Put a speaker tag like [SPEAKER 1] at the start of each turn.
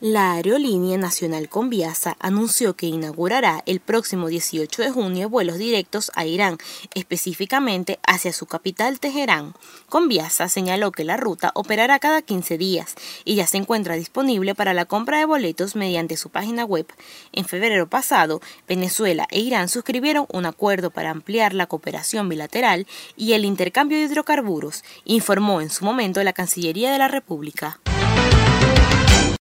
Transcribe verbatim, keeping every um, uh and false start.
[SPEAKER 1] La aerolínea nacional Conviasa anunció que inaugurará el próximo dieciocho de junio vuelos directos a Irán, específicamente hacia su capital Teherán. Conviasa señaló que la ruta operará cada quince días y ya se encuentra disponible para la compra de boletos mediante su página web. En febrero pasado, Venezuela e Irán suscribieron un acuerdo para ampliar la cooperación bilateral y el intercambio de hidrocarburos, informó en su momento la Cancillería de la República.